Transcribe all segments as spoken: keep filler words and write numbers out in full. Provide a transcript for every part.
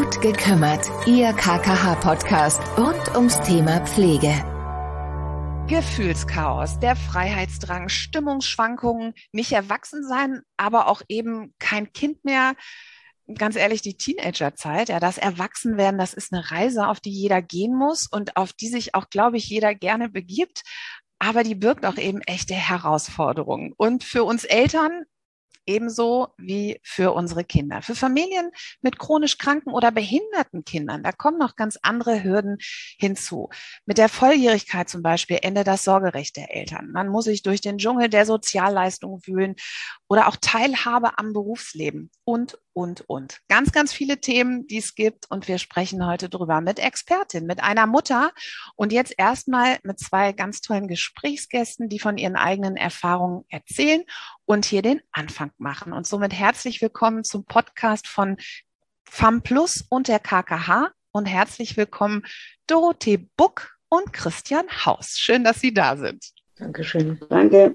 Gut gekümmert, Ihr K K H-Podcast rund ums Thema Pflege. Gefühlschaos, der Freiheitsdrang, Stimmungsschwankungen, nicht erwachsen sein, aber auch eben kein Kind mehr. Ganz ehrlich, die Teenagerzeit, ja, das Erwachsenwerden, das ist eine Reise, auf die jeder gehen muss und auf die sich auch, glaube ich, jeder gerne begibt. Aber die birgt auch eben echte Herausforderungen. Und für uns Eltern ebenso wie für unsere Kinder. Für Familien mit chronisch kranken oder behinderten Kindern, da kommen noch ganz andere Hürden hinzu. Mit der Volljährigkeit zum Beispiel endet das Sorgerecht der Eltern. Man muss sich durch den Dschungel der Sozialleistungen wühlen oder auch Teilhabe am Berufsleben und, und, und. Ganz, ganz viele Themen, die es gibt, und wir sprechen heute drüber mit Expertin, mit einer Mutter und jetzt erstmal mit zwei ganz tollen Gesprächsgästen, die von ihren eigenen Erfahrungen erzählen und hier den Anfang machen. Und somit herzlich willkommen zum Podcast von FAMplus und der K K H und herzlich willkommen Dorothee Buck und Christian Haus. Schön, dass Sie da sind. Dankeschön. Danke.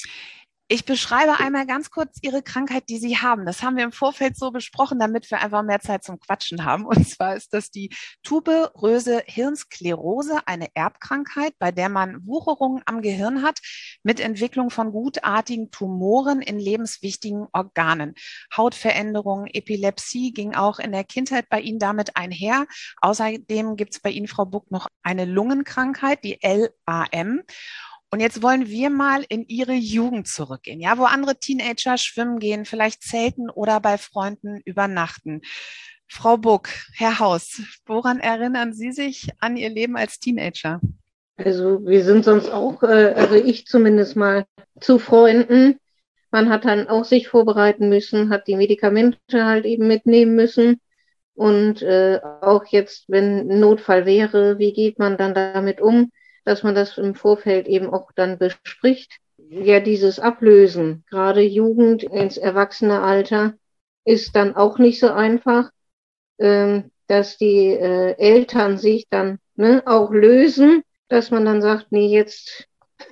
Ich beschreibe einmal ganz kurz Ihre Krankheit, die Sie haben. Das haben wir im Vorfeld so besprochen, damit wir einfach mehr Zeit zum Quatschen haben. Und zwar ist das die tuberöse Hirnsklerose, eine Erbkrankheit, bei der man Wucherungen am Gehirn hat mit Entwicklung von gutartigen Tumoren in lebenswichtigen Organen. Hautveränderungen, Epilepsie ging auch in der Kindheit bei Ihnen damit einher. Außerdem gibt es bei Ihnen, Frau Buck, noch eine Lungenkrankheit, die L A M. Und jetzt wollen wir mal in Ihre Jugend zurückgehen, ja, wo andere Teenager schwimmen gehen, vielleicht zelten oder bei Freunden übernachten. Frau Buck, Herr Haus, woran erinnern Sie sich an Ihr Leben als Teenager? Also wir sind sonst auch, äh, also ich zumindest mal, zu Freunden. Man hat dann auch sich vorbereiten müssen, hat die Medikamente halt eben mitnehmen müssen. Und äh, auch jetzt, wenn ein Notfall wäre, wie geht man dann damit um? Dass man das im Vorfeld eben auch dann bespricht. Ja, dieses Ablösen, gerade Jugend ins Erwachsenealter, ist dann auch nicht so einfach, ähm, dass die äh, Eltern sich dann ne, auch lösen, dass man dann sagt, nee, jetzt,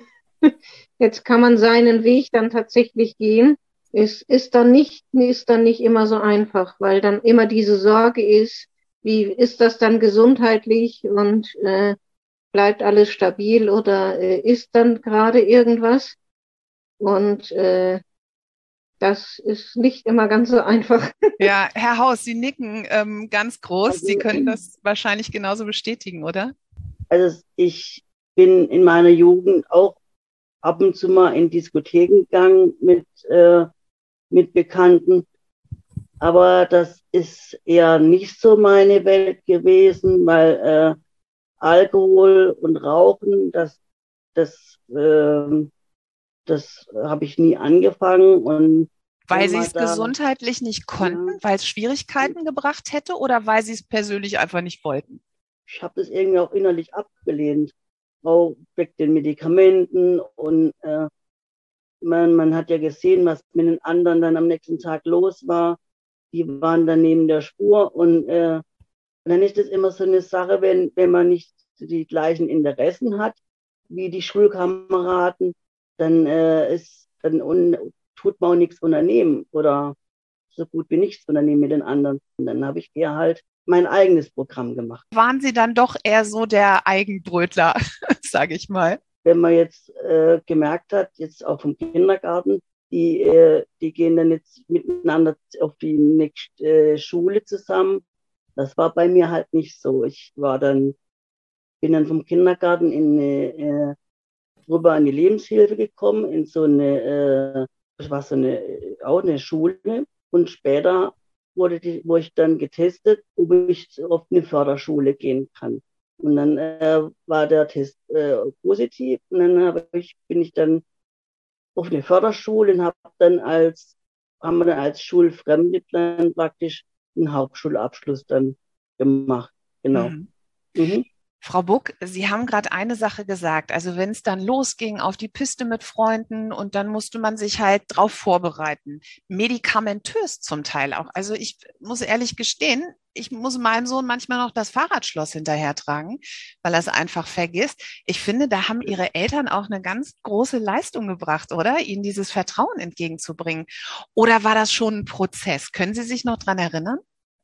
jetzt kann man seinen Weg dann tatsächlich gehen. Es ist dann nicht, ist dann nicht immer so einfach, weil dann immer diese Sorge ist, wie ist das dann gesundheitlich und äh, bleibt alles stabil oder äh, ist dann gerade irgendwas? Und äh, das ist nicht immer ganz so einfach. Ja, Herr Haus, Sie nicken ähm, ganz groß. Also, Sie können das wahrscheinlich genauso bestätigen, oder? Also ich bin in meiner Jugend auch ab und zu mal in Diskotheken gegangen mit, äh, mit Bekannten. Aber das ist eher nicht so meine Welt gewesen, weil äh, Alkohol und Rauchen, das, das, äh, das habe ich nie angefangen. Und weil wenn Sie man es da- gesundheitlich nicht konnten, Ja. weil es Schwierigkeiten gebracht hätte oder weil Sie es persönlich einfach nicht wollten? Ich habe das irgendwie auch innerlich abgelehnt, auch wegen den Medikamenten. Und äh, man, man hat ja gesehen, was mit den anderen dann am nächsten Tag los war. Die waren dann neben der Spur. Und äh, Und dann ist es immer so eine Sache, wenn, wenn man nicht die gleichen Interessen hat wie die Schulkameraden, dann, äh, ist, dann un, tut man auch nichts unternehmen oder so gut wie nichts unternehmen mit den anderen. Und dann habe ich eher halt mein eigenes Programm gemacht. Waren Sie dann doch eher so der Eigenbrötler, sage ich mal? Wenn man jetzt äh, gemerkt hat, jetzt auch vom Kindergarten, die, äh, die gehen dann jetzt miteinander auf die nächste äh, Schule zusammen. Das war bei mir halt nicht so. Ich war dann, bin dann vom Kindergarten in eine, äh, rüber an die Lebenshilfe gekommen, in so eine, äh, das war so eine, auch eine Schule. Und später wurde die, wurde ich dann getestet, ob ich auf eine Förderschule gehen kann. Und dann äh, war der Test äh, positiv. Und dann habe ich, bin ich dann auf eine Förderschule und habe dann als, haben wir dann als Schulfremde dann praktisch einen Hauptschulabschluss dann gemacht. Genau. Mhm. Mhm. Frau Buck, Sie haben gerade eine Sache gesagt. Also wenn es dann losging auf die Piste mit Freunden und dann musste man sich halt drauf vorbereiten. Medikamentös zum Teil auch. Also ich muss ehrlich gestehen, ich muss meinem Sohn manchmal noch das Fahrradschloss hinterher tragen, weil er es einfach vergisst. Ich finde, da haben Ihre Eltern auch eine ganz große Leistung gebracht, oder? Ihnen dieses Vertrauen entgegenzubringen. Oder war das schon ein Prozess? Können Sie sich noch dran erinnern?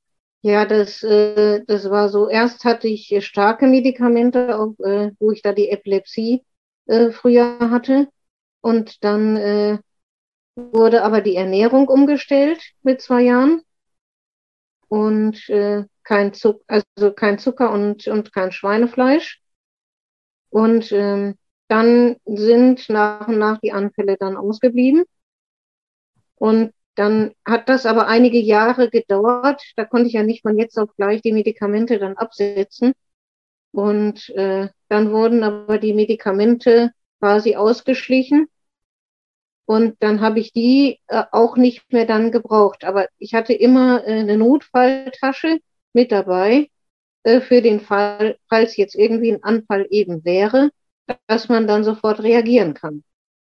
Ja, das, äh, das war so. Erst hatte ich äh, starke Medikamente, auch, äh, wo ich da die Epilepsie äh, früher hatte. Und dann äh, wurde aber die Ernährung umgestellt mit zwei Jahren und äh, kein Zuck, also kein Zucker und, und kein Schweinefleisch. Und ähm, dann sind nach und nach die Anfälle dann ausgeblieben. Und dann hat das aber einige Jahre gedauert. Da konnte ich ja nicht von jetzt auf gleich die Medikamente dann absetzen. Und äh, dann wurden aber die Medikamente quasi ausgeschlichen. Und dann habe ich die äh, auch nicht mehr dann gebraucht. Aber ich hatte immer äh, eine Notfalltasche mit dabei äh, für den Fall, falls jetzt irgendwie ein Anfall eben wäre, dass man dann sofort reagieren kann.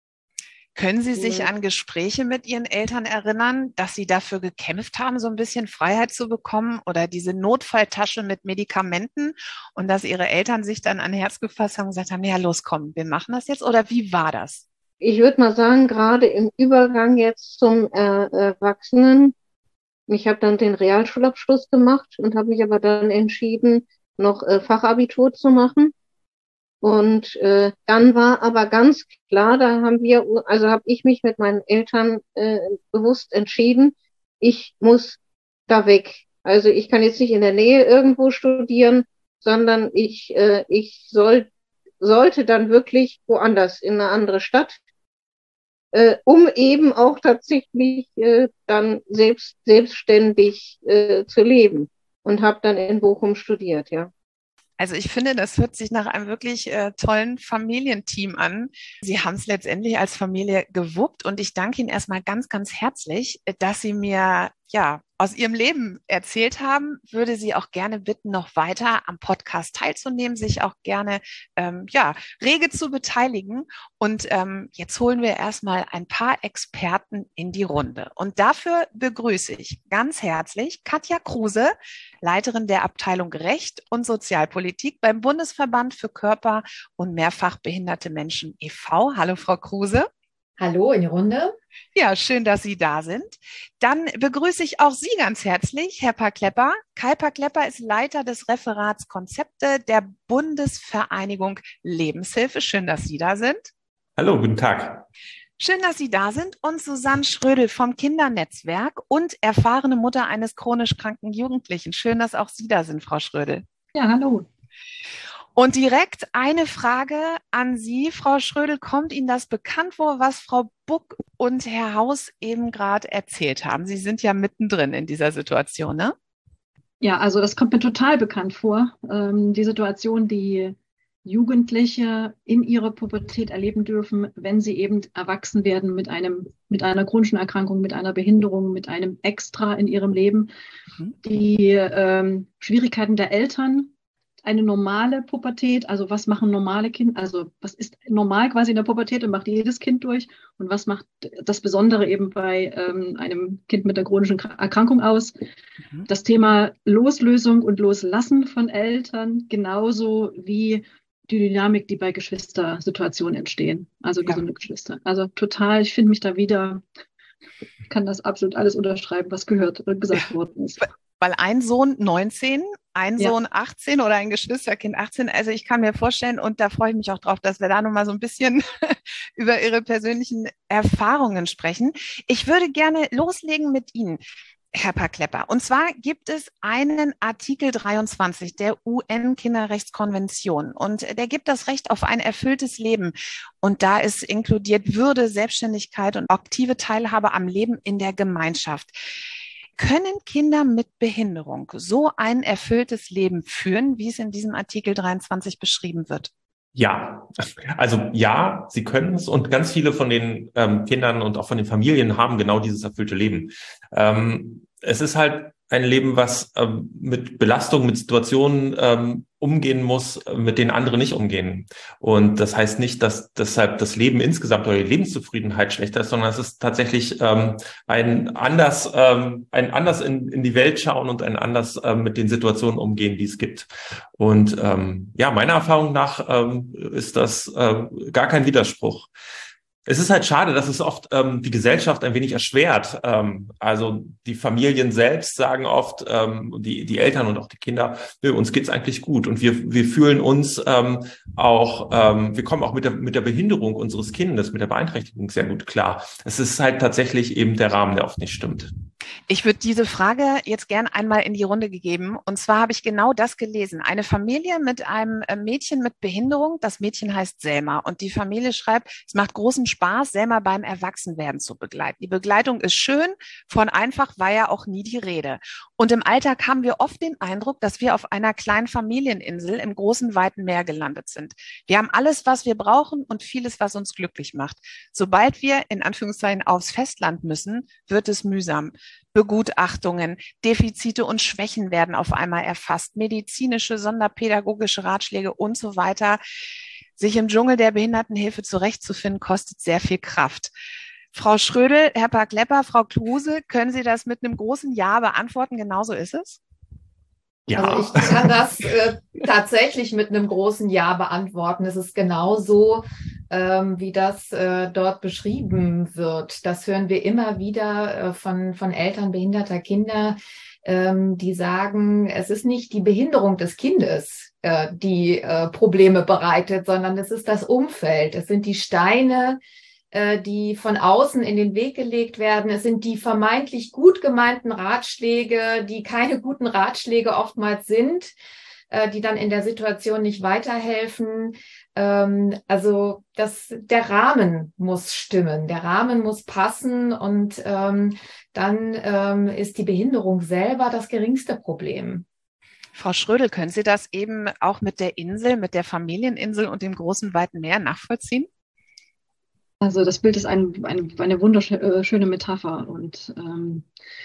Können Sie sich Ja. an Gespräche mit Ihren Eltern erinnern, dass Sie dafür gekämpft haben, so ein bisschen Freiheit zu bekommen oder diese Notfalltasche mit Medikamenten und dass Ihre Eltern sich dann an Herz gefasst haben und gesagt haben, ja, los, komm, wir machen das jetzt? Oder wie war das? Ich würde mal sagen, gerade im Übergang jetzt zum äh, Erwachsenen, ich habe dann den Realschulabschluss gemacht und habe mich aber dann entschieden, noch äh, Fachabitur zu machen. Und äh, dann war aber ganz klar, da haben wir, also habe ich mich mit meinen Eltern äh, bewusst entschieden, ich muss da weg. Also ich kann jetzt nicht in der Nähe irgendwo studieren, sondern ich, äh, ich soll, sollte dann wirklich woanders in eine andere Stadt, äh, um eben auch tatsächlich äh, dann selbst selbstständig äh, zu leben. Und habe dann in Bochum studiert, ja. Also ich finde, das hört sich nach einem wirklich äh, tollen Familienteam an. Sie haben es letztendlich als Familie gewuppt und ich danke Ihnen erstmal ganz, ganz herzlich, dass Sie mir ja aus Ihrem Leben erzählt haben. Würde Sie auch gerne bitten, noch weiter am Podcast teilzunehmen, sich auch gerne ähm, ja rege zu beteiligen. Und ähm, jetzt holen wir erstmal ein paar Experten in die Runde. Und dafür begrüße ich ganz herzlich Katja Kruse, Leiterin der Abteilung Recht und Sozialpolitik beim Bundesverband für Körper- und mehrfach behinderte Menschen e V Hallo, Frau Kruse. Hallo in die Runde. Ja, schön, dass Sie da sind. Dann begrüße ich auch Sie ganz herzlich, Herr Paar-Klepper. Kai Paar-Klepper ist Leiter des Referats Konzepte der Bundesvereinigung Lebenshilfe. Schön, dass Sie da sind. Hallo, guten Tag. Schön, dass Sie da sind. Und Susanne Schrödel vom Kindernetzwerk und erfahrene Mutter eines chronisch kranken Jugendlichen. Schön, dass auch Sie da sind, Frau Schrödel. Ja, hallo. Und direkt eine Frage an Sie, Frau Schrödel. Kommt Ihnen das bekannt vor, was Frau Buck und Herr Haus eben gerade erzählt haben? Sie sind ja mittendrin in dieser Situation, ne? Ja, also das kommt mir total bekannt vor. Ähm, die Situation, die Jugendliche in ihrer Pubertät erleben dürfen, wenn sie eben erwachsen werden mit einem, mit einer chronischen Erkrankung, mit einer Behinderung, mit einem Extra in ihrem Leben. Mhm. Die ähm, Schwierigkeiten der Eltern, eine normale Pubertät, also was machen normale Kinder, also was ist normal quasi in der Pubertät und macht jedes Kind durch und was macht das Besondere eben bei ähm, einem Kind mit der chronischen Erkrankung aus. Mhm. Das Thema Loslösung und Loslassen von Eltern, genauso wie die Dynamik, die bei Geschwistersituationen entstehen, also gesunde ja. Geschwister. Also total, ich finde mich da wieder, kann das absolut alles unterschreiben, was gehört und gesagt worden ist. Weil ein Sohn neunzehn, ein ja. Sohn achtzehn oder ein Geschwisterkind achtzehn. Also ich kann mir vorstellen, und da freue ich mich auch drauf, dass wir da nochmal so ein bisschen über Ihre persönlichen Erfahrungen sprechen. Ich würde gerne loslegen mit Ihnen, Herr Paar-Klepper. Und zwar gibt es einen Artikel dreiundzwanzig der U N-Kinderrechtskonvention und der gibt das Recht auf ein erfülltes Leben. Und da ist inkludiert Würde, Selbstständigkeit und aktive Teilhabe am Leben in der Gemeinschaft. Können Kinder mit Behinderung so ein erfülltes Leben führen, wie es in diesem Artikel dreiundzwanzig beschrieben wird? Ja, also ja, sie können es und ganz viele von den ähm, Kindern und auch von den Familien haben genau dieses erfüllte Leben. Ähm, es ist halt ein Leben, was ähm, mit Belastung, mit Situationen ähm, umgehen muss, mit denen andere nicht umgehen. Und das heißt nicht, dass deshalb das Leben insgesamt oder die Lebenszufriedenheit schlechter ist, sondern es ist tatsächlich ähm, ein anders, ähm, ein anders in, in die Welt schauen und ein anders ähm, mit den Situationen umgehen, die es gibt. Und ähm, ja, meiner Erfahrung nach ähm, ist das äh, gar kein Widerspruch. Es ist halt schade, dass es oft ähm, die Gesellschaft ein wenig erschwert. Ähm, also die Familien selbst sagen oft, ähm, die die Eltern und auch die Kinder, nö, uns geht's eigentlich gut und wir wir fühlen uns ähm, auch, ähm, wir kommen auch mit der mit der Behinderung unseres Kindes, mit der Beeinträchtigung sehr gut klar. Es ist halt tatsächlich eben der Rahmen, der oft nicht stimmt. Ich würde diese Frage jetzt gern einmal in die Runde gegeben. Und zwar habe ich genau das gelesen. Eine Familie mit einem Mädchen mit Behinderung. Das Mädchen heißt Selma. Und die Familie schreibt, es macht großen Spaß, Selma beim Erwachsenwerden zu begleiten. Die Begleitung ist schön. Von einfach war ja auch nie die Rede. Und im Alltag haben wir oft den Eindruck, dass wir auf einer kleinen Familieninsel im großen, weiten Meer gelandet sind. Wir haben alles, was wir brauchen und vieles, was uns glücklich macht. Sobald wir in Anführungszeichen aufs Festland müssen, wird es mühsam. Begutachtungen, Defizite und Schwächen werden auf einmal erfasst, medizinische, sonderpädagogische Ratschläge und so weiter. Sich im Dschungel der Behindertenhilfe zurechtzufinden, kostet sehr viel Kraft. Frau Schrödel, Herr Park-Lepper, Frau Kluse, können Sie das mit einem großen Ja beantworten? Genauso ist es? Ja. Also ich kann das äh, tatsächlich mit einem großen Ja beantworten. Es ist genauso, ähm, wie das äh, dort beschrieben wird. Das hören wir immer wieder äh, von, von Eltern behinderter Kinder, ähm, die sagen, es ist nicht die Behinderung des Kindes, äh, die äh, Probleme bereitet, sondern es ist das Umfeld. Es sind die Steine, die von außen in den Weg gelegt werden. Es sind die vermeintlich gut gemeinten Ratschläge, die keine guten Ratschläge oftmals sind, die dann in der Situation nicht weiterhelfen. Also das, der Rahmen muss stimmen, der Rahmen muss passen und dann ist die Behinderung selber das geringste Problem. Frau Schrödel, können Sie das eben auch mit der Insel, mit der Familieninsel und dem großen, weiten Meer nachvollziehen? Also das Bild ist ein, eine, eine wunderschöne Metapher und ähm,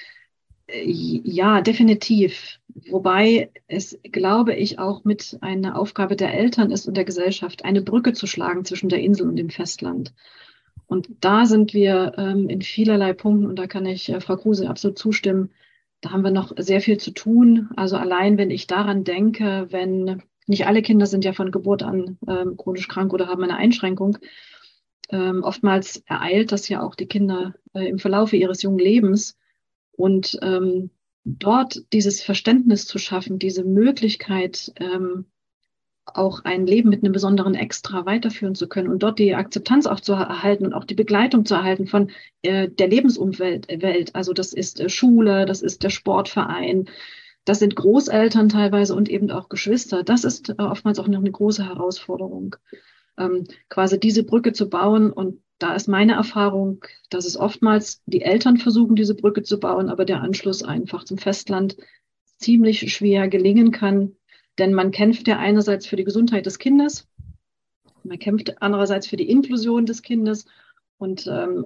ja, definitiv. Wobei es, glaube ich, auch mit einer Aufgabe der Eltern ist und der Gesellschaft, eine Brücke zu schlagen zwischen der Insel und dem Festland. Und da sind wir ähm, in vielerlei Punkten, und da kann ich äh, Frau Kruse absolut zustimmen, da haben wir noch sehr viel zu tun. Also allein, wenn ich daran denke, wenn nicht alle Kinder sind ja von Geburt an ähm, chronisch krank oder haben eine Einschränkung, Ähm, oftmals ereilt das ja auch die Kinder äh, im Verlaufe ihres jungen Lebens. Und ähm, dort dieses Verständnis zu schaffen, diese Möglichkeit, ähm, auch ein Leben mit einem besonderen Extra weiterführen zu können und dort die Akzeptanz auch zu erhalten und auch die Begleitung zu erhalten von äh, der Lebensumwelt. Welt. Also das ist äh, Schule, das ist der Sportverein, das sind Großeltern teilweise und eben auch Geschwister. Das ist äh, oftmals auch noch eine große Herausforderung. Ähm, quasi diese Brücke zu bauen. Und da ist meine Erfahrung, dass es oftmals die Eltern versuchen, diese Brücke zu bauen, aber der Anschluss einfach zum Festland ziemlich schwer gelingen kann. Denn man kämpft ja einerseits für die Gesundheit des Kindes, man kämpft andererseits für die Inklusion des Kindes und ähm,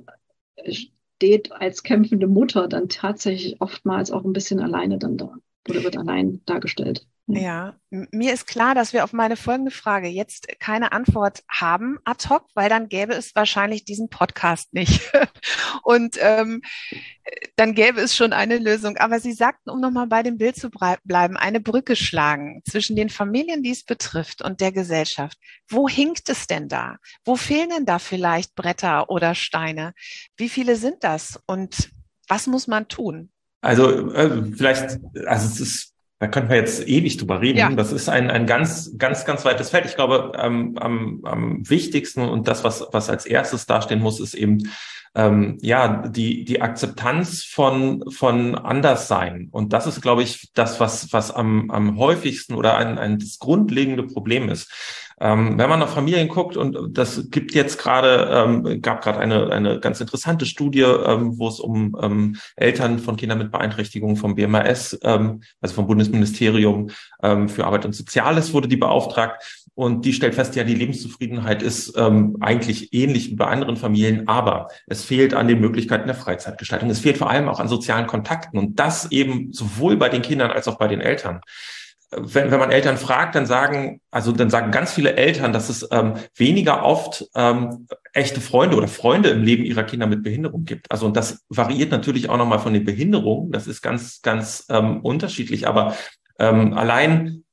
steht als kämpfende Mutter dann tatsächlich oftmals auch ein bisschen alleine dann da oder wird allein dargestellt. Ja, mir ist klar, dass wir auf meine folgende Frage jetzt keine Antwort haben ad hoc, weil dann gäbe es wahrscheinlich diesen Podcast nicht. Und ähm, dann gäbe es schon eine Lösung. Aber Sie sagten, um nochmal bei dem Bild zu bleiben, eine Brücke schlagen zwischen den Familien, die es betrifft, und der Gesellschaft. Wo hinkt es denn da? Wo fehlen denn da vielleicht Bretter oder Steine? Wie viele sind das? Und was muss man tun? Also äh, vielleicht, also es ist, da könnten wir jetzt ewig drüber reden. Ja. Das ist ein ein ganz ganz ganz weites Feld. Ich glaube, ähm, am, am wichtigsten und das, was was als erstes dastehen muss, ist eben ähm, ja die die Akzeptanz von von Anderssein. Und das ist, glaube ich, das, was was am am häufigsten oder ein ein das grundlegende Problem ist. Ähm, wenn man nach Familien guckt, und das gibt jetzt gerade, ähm, gab gerade eine eine ganz interessante Studie, ähm, wo es um ähm, Eltern von Kindern mit Beeinträchtigungen vom B M A S, ähm, also vom Bundesministerium ähm, für Arbeit und Soziales, wurde die beauftragt. Und die stellt fest, ja, die Lebenszufriedenheit ist ähm, eigentlich ähnlich wie bei anderen Familien, aber es fehlt an den Möglichkeiten der Freizeitgestaltung. Es fehlt vor allem auch an sozialen Kontakten, und das eben sowohl bei den Kindern als auch bei den Eltern. Wenn, wenn man Eltern fragt, dann sagen, also dann sagen ganz viele Eltern, dass es ähm, weniger oft ähm, echte Freunde oder Freunde im Leben ihrer Kinder mit Behinderung gibt. Also und das variiert natürlich auch nochmal von den Behinderungen. Das ist ganz, ganz ähm, unterschiedlich. Aber ähm, allein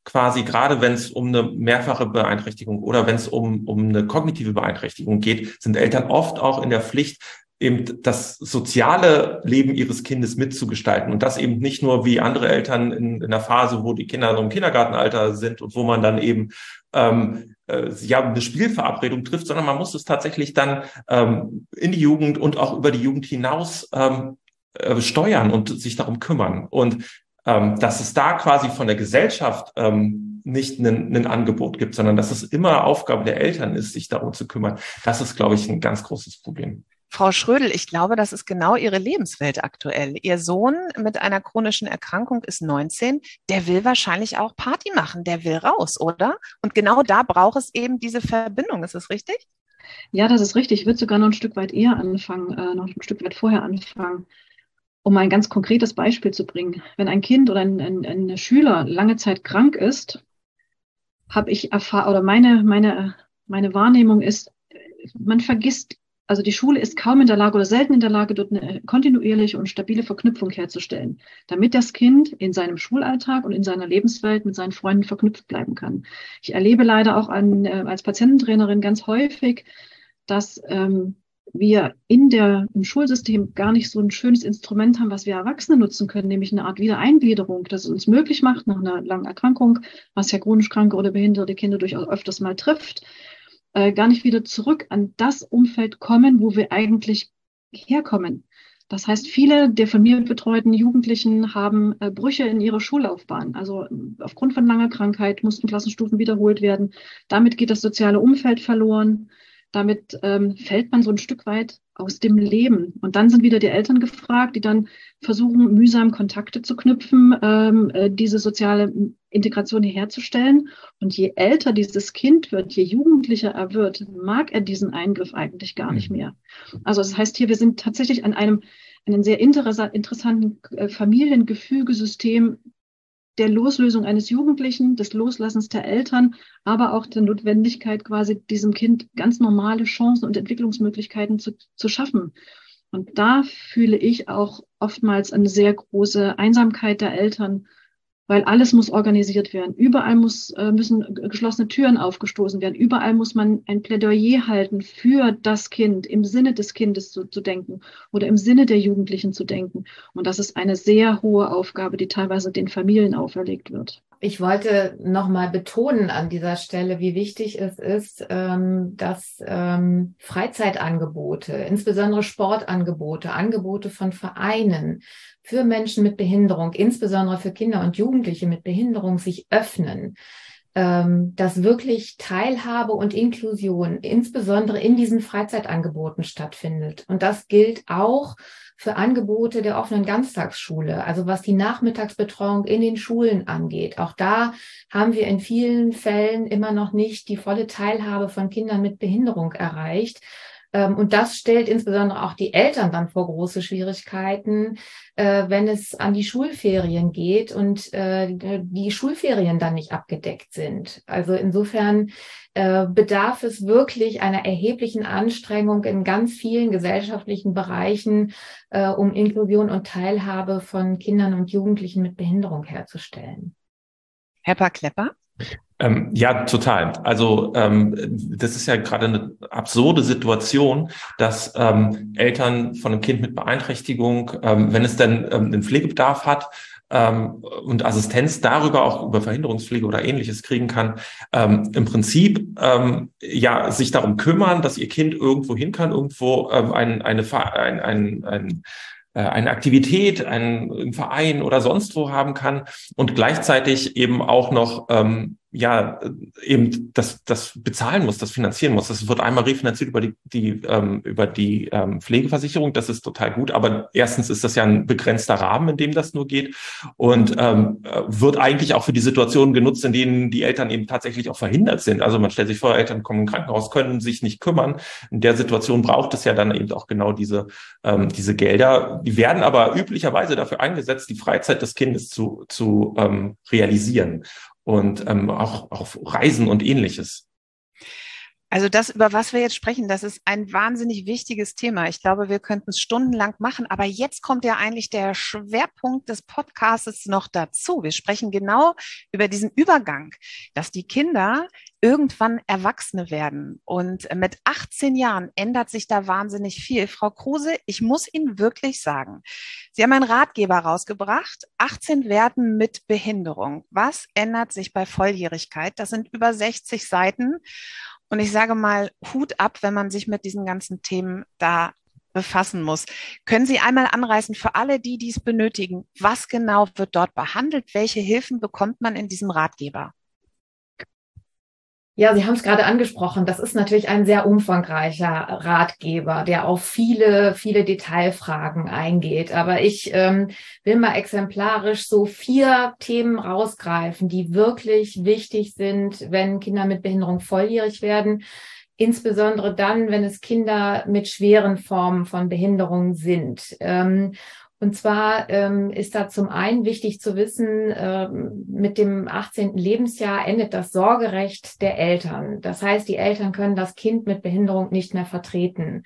quasi, gerade wenn es um eine mehrfache Beeinträchtigung oder wenn es um, um eine kognitive Beeinträchtigung geht, sind Eltern oft auch in der Pflicht, eben das soziale Leben ihres Kindes mitzugestalten und das eben nicht nur wie andere Eltern in, in der Phase, wo die Kinder so im Kindergartenalter sind und wo man dann eben ähm, äh, ja eine Spielverabredung trifft, sondern man muss es tatsächlich dann ähm, in die Jugend und auch über die Jugend hinaus ähm, äh, steuern und sich darum kümmern und ähm, dass es da quasi von der Gesellschaft ähm, nicht ein, ein Angebot gibt, sondern dass es immer Aufgabe der Eltern ist, sich darum zu kümmern. Das ist, glaube ich, ein ganz großes Problem. Frau Schrödel, ich glaube, das ist genau Ihre Lebenswelt aktuell. Ihr Sohn mit einer chronischen Erkrankung ist neunzehn, der will wahrscheinlich auch Party machen, der will raus, oder? Und genau da braucht es eben diese Verbindung, ist das richtig? Ja, das ist richtig. Ich würde sogar noch ein Stück weit eher anfangen, äh, noch ein Stück weit vorher anfangen, um ein ganz konkretes Beispiel zu bringen. Wenn ein Kind oder ein, ein, ein Schüler lange Zeit krank ist, habe ich erfahren, oder meine, meine, meine Wahrnehmung ist, man vergisst, also die Schule ist kaum in der Lage oder selten in der Lage, dort eine kontinuierliche und stabile Verknüpfung herzustellen, damit das Kind in seinem Schulalltag und in seiner Lebenswelt mit seinen Freunden verknüpft bleiben kann. Ich erlebe leider auch an, äh, als Patiententrainerin ganz häufig, dass ähm, wir in der, im Schulsystem gar nicht so ein schönes Instrument haben, was wir Erwachsene nutzen können, nämlich eine Art Wiedereingliederung, das es uns möglich macht, nach einer langen Erkrankung, was ja chronisch kranke oder behinderte Kinder durchaus öfters mal trifft, äh, gar nicht wieder zurück an das Umfeld kommen, wo wir eigentlich herkommen. Das heißt, viele der von mir betreuten Jugendlichen haben äh, Brüche in ihrer Schullaufbahn. Also aufgrund von langer Krankheit mussten Klassenstufen wiederholt werden. Damit geht das soziale Umfeld verloren. Damit ähm, fällt man so ein Stück weit aus dem Leben. Und dann sind wieder die Eltern gefragt, die dann versuchen, mühsam Kontakte zu knüpfen, ähm, äh, diese soziale Integration hier herzustellen. Und je älter dieses Kind wird, je jugendlicher er wird, mag er diesen Eingriff eigentlich gar nicht mehr. Also das heißt hier, wir sind tatsächlich an einem, einem sehr interessa- interessanten äh, Familiengefügesystem der Loslösung eines Jugendlichen, des Loslassens der Eltern, aber auch der Notwendigkeit, quasi diesem Kind ganz normale Chancen und Entwicklungsmöglichkeiten zu, zu schaffen. Und da fühle ich auch oftmals eine sehr große Einsamkeit der Eltern, weil alles muss organisiert werden. Überall muss, äh, müssen geschlossene Türen aufgestoßen werden. Überall muss man ein Plädoyer halten, für das Kind, im Sinne des Kindes zu, zu denken oder im Sinne der Jugendlichen zu denken. Und das ist eine sehr hohe Aufgabe, die teilweise den Familien auferlegt wird. Ich wollte nochmal betonen an dieser Stelle, wie wichtig es ist, ähm, dass ähm, Freizeitangebote, insbesondere Sportangebote, Angebote von Vereinen für Menschen mit Behinderung, insbesondere für Kinder und Jugendliche mit Behinderung, sich öffnen, ähm, dass wirklich Teilhabe und Inklusion insbesondere in diesen Freizeitangeboten stattfindet. Und das gilt auch für Angebote der offenen Ganztagsschule, also was die Nachmittagsbetreuung in den Schulen angeht. Auch da haben wir in vielen Fällen immer noch nicht die volle Teilhabe von Kindern mit Behinderung erreicht. Und das stellt insbesondere auch die Eltern dann vor große Schwierigkeiten, wenn es an die Schulferien geht und die Schulferien dann nicht abgedeckt sind. Also insofern bedarf es wirklich einer erheblichen Anstrengung in ganz vielen gesellschaftlichen Bereichen, um Inklusion und Teilhabe von Kindern und Jugendlichen mit Behinderung herzustellen. Herr Paar-Klepper? Ähm, ja, total. Also ähm, das ist ja gerade eine absurde Situation, dass ähm, Eltern von einem Kind mit Beeinträchtigung, ähm, wenn es dann ähm, einen Pflegebedarf hat, ähm, und Assistenz darüber auch über Verhinderungspflege oder Ähnliches kriegen kann, ähm, im Prinzip ähm, ja sich darum kümmern, dass ihr Kind irgendwo hin kann, irgendwo ähm, ein, eine ein, ein, ein eine Aktivität, einen Verein oder sonst wo haben kann und gleichzeitig eben auch noch ähm, ja eben das das bezahlen muss, das finanzieren muss. Das wird einmal refinanziert über die die ähm, über die ähm, Pflegeversicherung. Das ist total gut. Aber erstens ist das ja ein begrenzter Rahmen, in dem das nur geht und ähm, wird eigentlich auch für die Situationen genutzt, in denen die Eltern eben tatsächlich auch verhindert sind. Also man stellt sich vor, Eltern kommen im Krankenhaus, können sich nicht kümmern. In der Situation braucht es ja dann eben auch genau diese ähm, diese Gelder. Die werden aber üblicherweise dafür eingesetzt, die Freizeit des Kindes zu zu ähm, realisieren und ähm, auch auch Reisen und Ähnliches. Also das, über was wir jetzt sprechen, das ist ein wahnsinnig wichtiges Thema. Ich glaube, wir könnten es stundenlang machen, aber jetzt kommt ja eigentlich der Schwerpunkt des Podcasts noch dazu. Wir sprechen genau über diesen Übergang, dass die Kinder irgendwann Erwachsene werden. Und mit achtzehn Jahren ändert sich da wahnsinnig viel. Frau Kruse, ich muss Ihnen wirklich sagen, Sie haben einen Ratgeber rausgebracht, achtzehn werden mit Behinderung. Was ändert sich bei Volljährigkeit? Das sind über sechzig Seiten. Und ich sage mal, Hut ab, wenn man sich mit diesen ganzen Themen da befassen muss. Können Sie einmal anreißen für alle, die dies benötigen, was genau wird dort behandelt? Welche Hilfen bekommt man in diesem Ratgeber? Ja, Sie haben es gerade angesprochen. Das ist natürlich ein sehr umfangreicher Ratgeber, der auf viele, viele Detailfragen eingeht. Aber ich ähm, will mal exemplarisch so vier Themen rausgreifen, die wirklich wichtig sind, wenn Kinder mit Behinderung volljährig werden. Insbesondere dann, wenn es Kinder mit schweren Formen von Behinderung sind. Ähm, Und zwar ähm, ist da zum einen wichtig zu wissen, ähm, mit dem achtzehnten Lebensjahr endet das Sorgerecht der Eltern. Das heißt, die Eltern können das Kind mit Behinderung nicht mehr vertreten.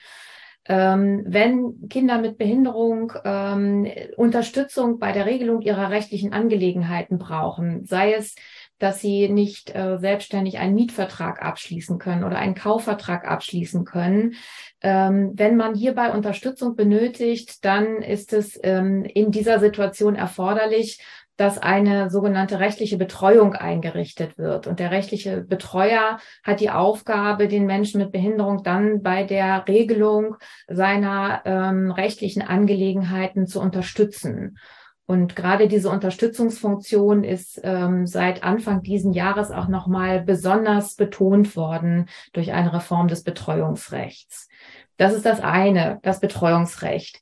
Ähm, wenn Kinder mit Behinderung ähm, Unterstützung bei der Regelung ihrer rechtlichen Angelegenheiten brauchen, sei es, dass sie nicht äh, selbstständig einen Mietvertrag abschließen können oder einen Kaufvertrag abschließen können. Ähm, wenn man hierbei Unterstützung benötigt, dann ist es ähm, in dieser Situation erforderlich, dass eine sogenannte rechtliche Betreuung eingerichtet wird. Und der rechtliche Betreuer hat die Aufgabe, den Menschen mit Behinderung dann bei der Regelung seiner ähm, rechtlichen Angelegenheiten zu unterstützen. Und gerade diese Unterstützungsfunktion ist ähm, seit Anfang diesen Jahres auch nochmal besonders betont worden durch eine Reform des Betreuungsrechts. Das ist das eine, das Betreuungsrecht.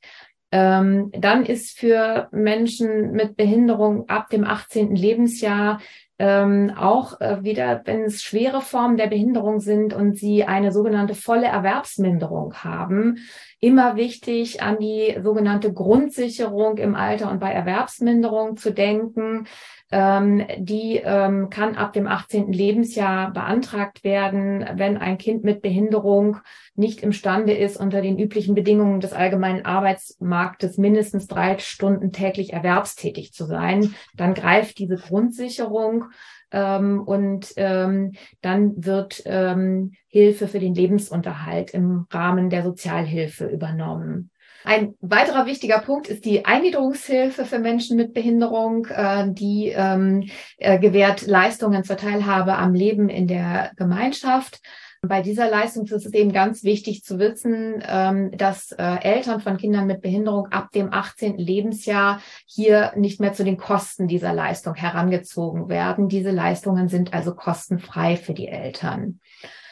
Ähm, dann ist für Menschen mit Behinderung ab dem achtzehnten Lebensjahr ähm, auch äh, wieder, wenn es schwere Formen der Behinderung sind und sie eine sogenannte volle Erwerbsminderung haben, immer wichtig, an die sogenannte Grundsicherung im Alter und bei Erwerbsminderung zu denken. Ähm, die ähm, kann ab dem achtzehnten Lebensjahr beantragt werden, wenn ein Kind mit Behinderung nicht imstande ist, unter den üblichen Bedingungen des allgemeinen Arbeitsmarktes mindestens drei Stunden täglich erwerbstätig zu sein. Dann greift diese Grundsicherung ähm, und ähm, dann wird ähm, Hilfe für den Lebensunterhalt im Rahmen der Sozialhilfe übernommen. Ein weiterer wichtiger Punkt ist die Eingliederungshilfe für Menschen mit Behinderung, äh, die ähm, äh, gewährt Leistungen zur Teilhabe am Leben in der Gemeinschaft. Bei dieser Leistung ist es eben ganz wichtig zu wissen, ähm, dass äh, Eltern von Kindern mit Behinderung ab dem achtzehnten Lebensjahr hier nicht mehr zu den Kosten dieser Leistung herangezogen werden. Diese Leistungen sind also kostenfrei für die Eltern.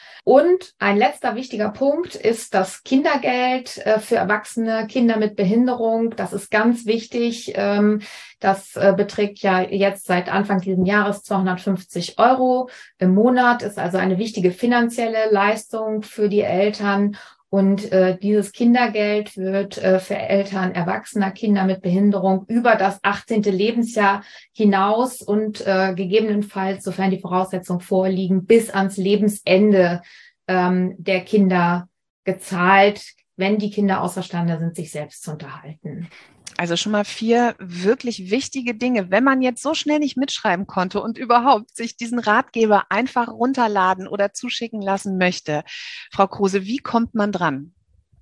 Und ein letzter wichtiger Punkt ist das Kindergeld äh, für erwachsene Kinder mit Behinderung. Das ist ganz wichtig. Ähm, das äh, beträgt ja jetzt seit Anfang dieses Jahres zweihundertfünfzig Euro im Monat, ist also eine wichtige finanzielle Leistung für die Eltern. Und äh, dieses Kindergeld wird äh, für Eltern erwachsener Kinder mit Behinderung über das achtzehnte Lebensjahr hinaus und äh, gegebenenfalls, sofern die Voraussetzungen vorliegen, bis ans Lebensende ähm, der Kinder gezahlt, wenn die Kinder außerstande sind, sich selbst zu unterhalten. Also schon mal vier wirklich wichtige Dinge. Wenn man jetzt so schnell nicht mitschreiben konnte und überhaupt sich diesen Ratgeber einfach runterladen oder zuschicken lassen möchte, Frau Kruse, wie kommt man dran?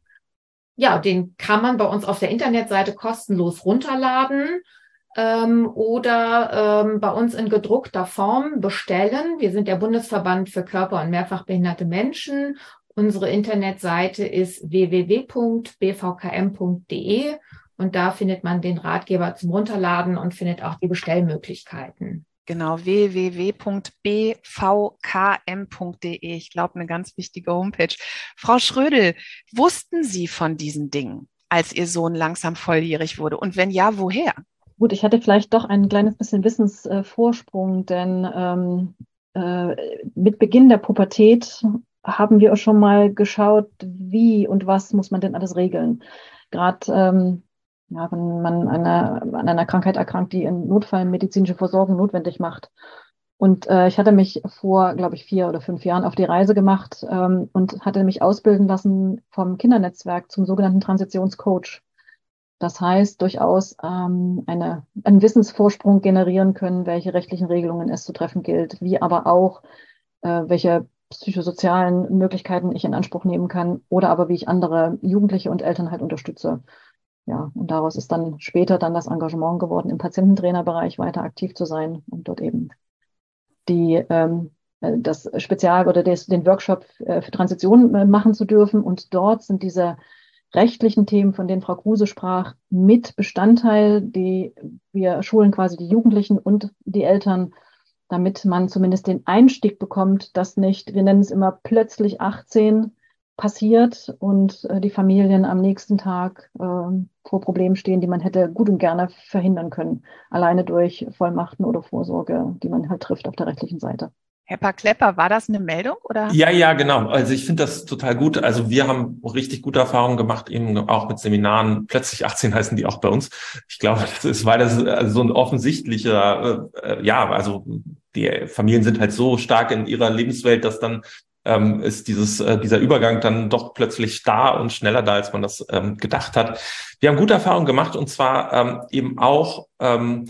Ja, den kann man bei uns auf der Internetseite kostenlos runterladen ähm, oder ähm, bei uns in gedruckter Form bestellen. Wir sind der Bundesverband für körper- und mehrfach behinderte Menschen. Unsere Internetseite ist w w w punkt b v k m punkt d e. Und da findet man den Ratgeber zum Runterladen und findet auch die Bestellmöglichkeiten. Genau, w w w punkt b v k m punkt d e. Ich glaube, eine ganz wichtige Homepage. Frau Schrödel, wussten Sie von diesen Dingen, als Ihr Sohn langsam volljährig wurde? Und wenn ja, woher? Gut, ich hatte vielleicht doch ein kleines bisschen Wissensvorsprung, denn ähm, äh, mit Beginn der Pubertät haben wir auch schon mal geschaut, wie und was muss man denn alles regeln. Gerade ähm, ja, wenn man eine, an einer Krankheit erkrankt, die in Notfall medizinische Versorgung notwendig macht. Und äh, ich hatte mich vor, glaube ich, vier oder fünf Jahren auf die Reise gemacht ähm, und hatte mich ausbilden lassen vom Kindernetzwerk zum sogenannten Transitionscoach. Das heißt, durchaus ähm, eine, einen Wissensvorsprung generieren können, welche rechtlichen Regelungen es zu treffen gilt, wie aber auch, äh, welche psychosozialen Möglichkeiten ich in Anspruch nehmen kann oder aber wie ich andere Jugendliche und Eltern halt unterstütze. Ja, und daraus ist dann später dann das Engagement geworden, im Patiententrainerbereich weiter aktiv zu sein und dort eben die ähm, das Spezial- oder des, den Workshop äh, für Transition äh, machen zu dürfen. Und dort sind diese rechtlichen Themen, von denen Frau Kruse sprach, mit Bestandteil, die wir schulen quasi die Jugendlichen und die Eltern, damit man zumindest den Einstieg bekommt, dass nicht, wir nennen es immer plötzlich achtzehn passiert und äh, die Familien am nächsten Tag äh, vor Problemen stehen, die man hätte gut und gerne verhindern können, alleine durch Vollmachten oder Vorsorge, die man halt trifft auf der rechtlichen Seite. Herr Klepper, war das eine Meldung oder? Ja, ja, genau. Also ich finde das total gut. Also wir haben richtig gute Erfahrungen gemacht, eben auch mit Seminaren. Plötzlich achtzehn heißen die auch bei uns. Ich glaube, das ist, weil das so ein offensichtlicher, äh, ja, also die Familien sind halt so stark in ihrer Lebenswelt, dass dann ähm, ist dieses äh, dieser Übergang dann doch plötzlich da und schneller da, als man das ähm, gedacht hat. Wir haben gute Erfahrungen gemacht und zwar ähm, eben auch ähm,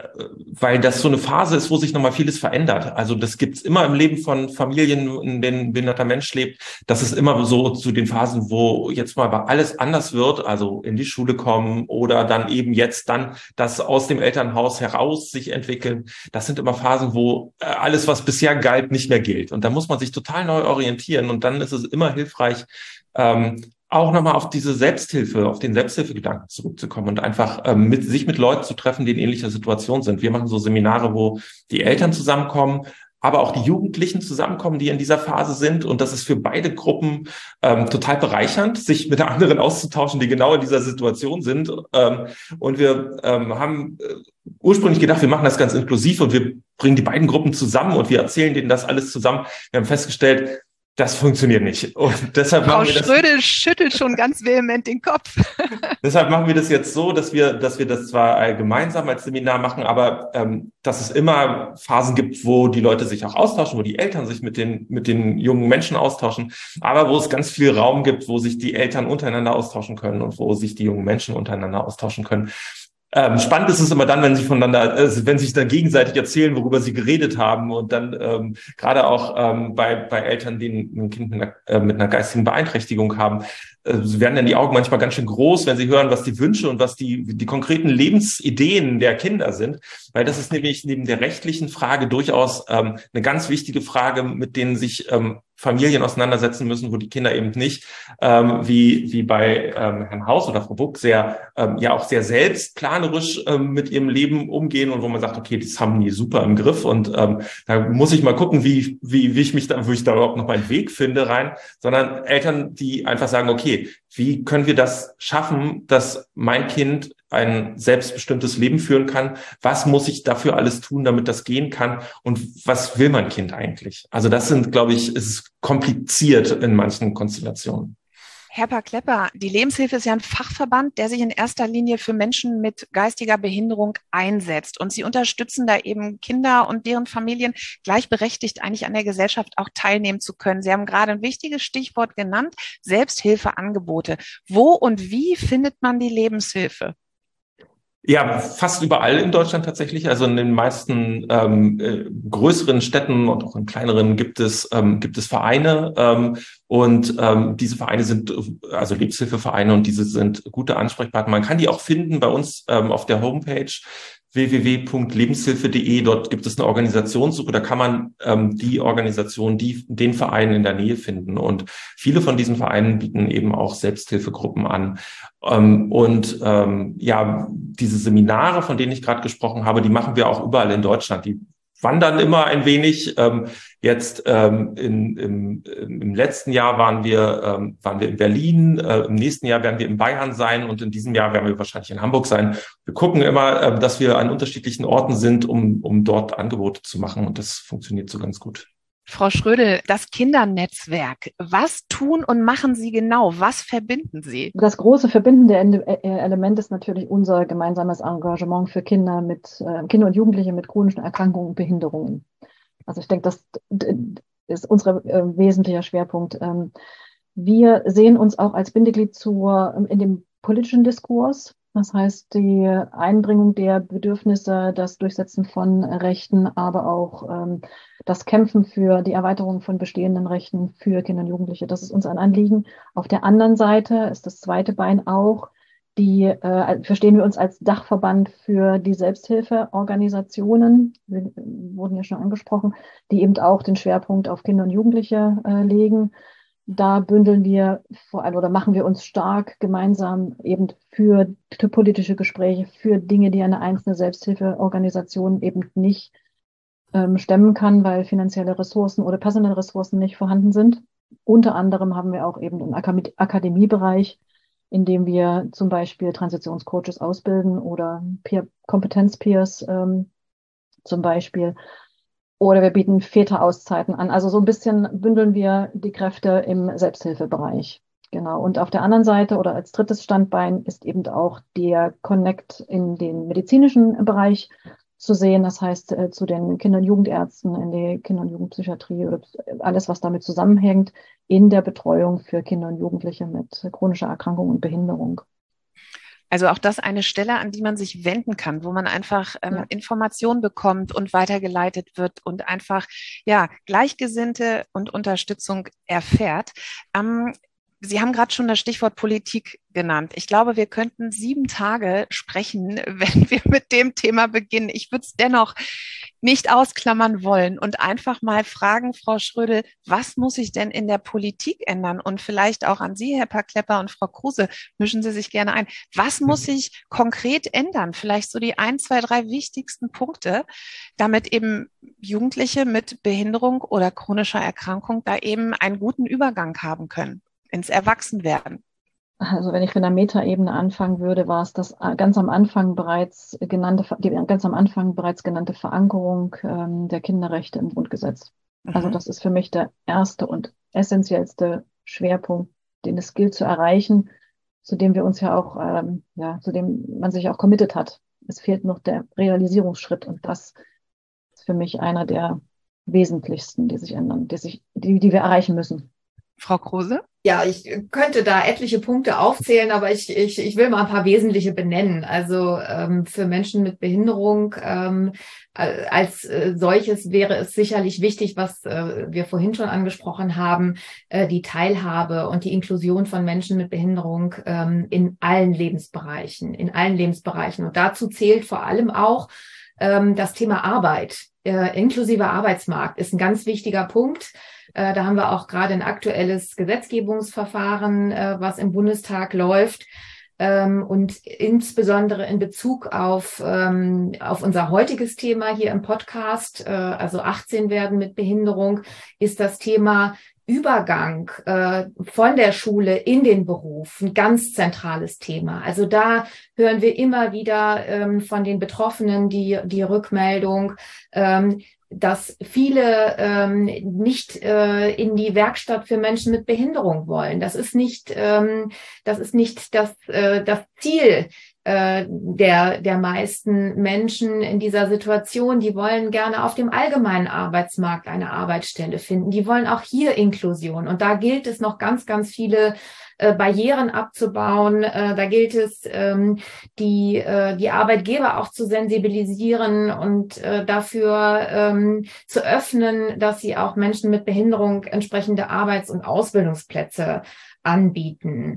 weil das so eine Phase ist, wo sich nochmal vieles verändert. Also das gibt's immer im Leben von Familien, in denen ein behinderter Mensch lebt. Das ist immer so zu den Phasen, wo jetzt mal alles anders wird, also in die Schule kommen oder dann eben jetzt dann das aus dem Elternhaus heraus sich entwickeln. Das sind immer Phasen, wo alles, was bisher galt, nicht mehr gilt. Und da muss man sich total neu orientieren. Und dann ist es immer hilfreich, ähm, auch nochmal auf diese Selbsthilfe, auf den Selbsthilfegedanken zurückzukommen und einfach ähm, mit sich mit Leuten zu treffen, die in ähnlicher Situation sind. Wir machen so Seminare, wo die Eltern zusammenkommen, aber auch die Jugendlichen zusammenkommen, die in dieser Phase sind. Und das ist für beide Gruppen ähm, total bereichernd, sich mit anderen auszutauschen, die genau in dieser Situation sind. Ähm, und wir ähm, haben äh, ursprünglich gedacht, wir machen das ganz inklusiv und wir bringen die beiden Gruppen zusammen und wir erzählen denen das alles zusammen. Wir haben festgestellt, das funktioniert nicht. Und deshalb Frau machen wir das, Schrödel schüttelt schon ganz vehement den Kopf. deshalb machen wir das jetzt so, dass wir, dass wir das zwar gemeinsam als Seminar machen, aber ähm, dass es immer Phasen gibt, wo die Leute sich auch austauschen, wo die Eltern sich mit den mit den jungen Menschen austauschen, aber wo es ganz viel Raum gibt, wo sich die Eltern untereinander austauschen können und wo sich die jungen Menschen untereinander austauschen können. Ähm, spannend ist es immer dann, wenn sie voneinander, äh, wenn sie sich dann gegenseitig erzählen, worüber sie geredet haben und dann ähm, gerade auch ähm, bei bei Eltern, die ein Kind mit einer, äh, mit einer geistigen Beeinträchtigung haben, äh, werden dann die Augen manchmal ganz schön groß, wenn sie hören, was die Wünsche und was die die konkreten Lebensideen der Kinder sind, weil das ist nämlich neben der rechtlichen Frage durchaus ähm, eine ganz wichtige Frage, mit denen sich ähm, Familien auseinandersetzen müssen, wo die Kinder eben nicht, ähm, wie wie bei ähm, Herrn Haus oder Frau Buck, sehr ähm, ja auch sehr selbstplanerisch ähm, mit ihrem Leben umgehen und wo man sagt, okay, das haben die super im Griff und ähm, da muss ich mal gucken, wie wie wie ich mich da, wo ich da überhaupt noch meinen Weg finde rein, sondern Eltern, die einfach sagen, okay, wie können wir das schaffen, dass mein Kind ein selbstbestimmtes Leben führen kann? Was muss ich dafür alles tun, damit das gehen kann? Und was will mein Kind eigentlich? Also das sind, glaube ich, ist kompliziert in manchen Konstellationen. Herr Klepper, die Lebenshilfe ist ja ein Fachverband, der sich in erster Linie für Menschen mit geistiger Behinderung einsetzt. Und Sie unterstützen da eben Kinder und deren Familien gleichberechtigt eigentlich an der Gesellschaft auch teilnehmen zu können. Sie haben gerade ein wichtiges Stichwort genannt, Selbsthilfeangebote. Wo und wie findet man die Lebenshilfe? Ja, fast überall in Deutschland tatsächlich. Also in den meisten ähm, äh, größeren Städten und auch in kleineren gibt es ähm, gibt es Vereine ähm, und ähm, diese Vereine sind also Lebenshilfevereine und diese sind gute Ansprechpartner. Man kann die auch finden bei uns ähm, auf der Homepage w w w punkt lebenshilfe punkt de. Dort gibt es eine Organisationssuche, da kann man ähm, die Organisation, die den Verein in der Nähe finden. Und viele von diesen Vereinen bieten eben auch Selbsthilfegruppen an. Ähm, und ähm, ja, diese Seminare, von denen ich gerade gesprochen habe, die machen wir auch überall in Deutschland. Die wandern immer ein wenig. Ähm, jetzt ähm, in, im, im letzten Jahr waren wir ähm, waren wir in Berlin. Äh, Im nächsten Jahr werden wir in Bayern sein und in diesem Jahr werden wir wahrscheinlich in Hamburg sein. Wir gucken immer, äh, dass wir an unterschiedlichen Orten sind, um um dort Angebote zu machen und das funktioniert so ganz gut. Frau Schrödel, das Kindernetzwerk, was tun und machen Sie genau? Was verbinden Sie? Das große verbindende Element ist natürlich unser gemeinsames Engagement für Kinder mit äh, Kinder und Jugendliche mit chronischen Erkrankungen und Behinderungen. Also ich denke, das ist unser äh, wesentlicher Schwerpunkt. Ähm, wir sehen uns auch als Bindeglied zur, in dem politischen Diskurs. Das heißt, die Einbringung der Bedürfnisse, das Durchsetzen von Rechten, aber auch ähm, das Kämpfen für die Erweiterung von bestehenden Rechten für Kinder und Jugendliche, das ist uns ein Anliegen. Auf der anderen Seite ist das zweite Bein auch, die äh, verstehen wir uns als Dachverband für die Selbsthilfeorganisationen, wir, wurden ja schon angesprochen, die eben auch den Schwerpunkt auf Kinder und Jugendliche äh, legen. Da bündeln wir vor allem oder machen wir uns stark gemeinsam eben für politische Gespräche, für Dinge, die eine einzelne Selbsthilfeorganisation eben nicht ähm, stemmen kann, weil finanzielle Ressourcen oder personelle Ressourcen nicht vorhanden sind. Unter anderem haben wir auch eben einen Akad- Akademiebereich, in dem wir zum Beispiel Transitionscoaches ausbilden oder Peer- Kompetenz-Peers ähm, zum Beispiel. Oder wir bieten Väterauszeiten an. Also so ein bisschen bündeln wir die Kräfte im Selbsthilfebereich. Genau. Und auf der anderen Seite oder als drittes Standbein ist eben auch der Connect in den medizinischen Bereich zu sehen. Das heißt, äh, zu den Kinder- und Jugendärzten, in die Kinder- und Jugendpsychiatrie oder alles, was damit zusammenhängt, in der Betreuung für Kinder und Jugendliche mit chronischer Erkrankung und Behinderung. Also auch das eine Stelle, an die man sich wenden kann, wo man einfach ähm, Ja. Informationen bekommt und weitergeleitet wird und einfach ja Gleichgesinnte und Unterstützung erfährt. Ähm, Sie haben gerade schon das Stichwort Politik genannt. Ich glaube, wir könnten sieben Tage sprechen, wenn wir mit dem Thema beginnen. Ich würde es dennoch nicht ausklammern wollen und einfach mal fragen, Frau Schrödel, was muss sich denn in der Politik ändern? Und vielleicht auch an Sie, Herr Parklepper und Frau Kruse, mischen Sie sich gerne ein. Was muss sich konkret ändern? Vielleicht so die ein, zwei, drei wichtigsten Punkte, damit eben Jugendliche mit Behinderung oder chronischer Erkrankung da eben einen guten Übergang haben können ins Erwachsenwerden. Also wenn ich von der Metaebene anfangen würde, war es das ganz am Anfang bereits genannte, die ganz am Anfang bereits genannte Verankerung ähm, der Kinderrechte im Grundgesetz. Mhm. Also das ist für mich der erste und essentiellste Schwerpunkt, den es gilt zu erreichen, zu dem wir uns ja auch, ähm, ja, zu dem man sich auch committed hat. Es fehlt noch der Realisierungsschritt und das ist für mich einer der wesentlichsten, die sich ändern, die sich, die, die wir erreichen müssen. Frau Kruse? Ja, ich könnte da etliche Punkte aufzählen, aber ich, ich, ich will mal ein paar wesentliche benennen. Also ähm, für Menschen mit Behinderung ähm, als äh, solches wäre es sicherlich wichtig, was äh, wir vorhin schon angesprochen haben, äh, die Teilhabe und die Inklusion von Menschen mit Behinderung ähm, in allen Lebensbereichen, in allen Lebensbereichen. Und dazu zählt vor allem auch ähm, das Thema Arbeit. Äh, inklusiver Arbeitsmarkt ist ein ganz wichtiger Punkt. Äh, da haben wir auch gerade ein aktuelles Gesetzgebungsverfahren, äh, was im Bundestag läuft. Ähm, und insbesondere in Bezug auf, ähm, auf unser heutiges Thema hier im Podcast, äh, also achtzehn werden mit Behinderung, ist das Thema Übergang äh, von der Schule in den Beruf ein ganz zentrales Thema. Also da hören wir immer wieder ähm, von den Betroffenen die, die Rückmeldung, ähm, dass viele ähm, nicht äh, in die Werkstatt für Menschen mit Behinderung wollen. Das ist nicht, ähm, das ist nicht das, äh, das Ziel äh, der, der meisten Menschen in dieser Situation. Die wollen gerne auf dem allgemeinen Arbeitsmarkt eine Arbeitsstelle finden. Die wollen auch hier Inklusion. Und da gilt es noch ganz, ganz viele äh, Barrieren abzubauen. Äh, da gilt es, ähm, die, äh, die Arbeitgeber auch zu sensibilisieren und äh, dafür ähm, zu öffnen, dass sie auch Menschen mit Behinderung entsprechende Arbeits- und Ausbildungsplätze anbieten.